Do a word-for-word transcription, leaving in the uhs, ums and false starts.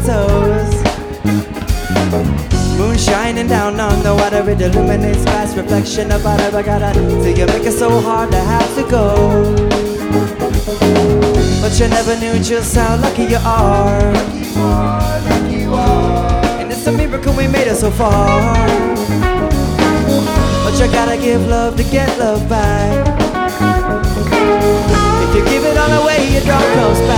toes. Moon shining down on the water, it illuminates glass reflection of our regatta. So you make it so hard to have to go, but you never knew just how lucky you are. Lucky you are, lucky you are. And it's a miracle we made it so far. But you gotta give love to get love back. If you give it all away, your dog comes back.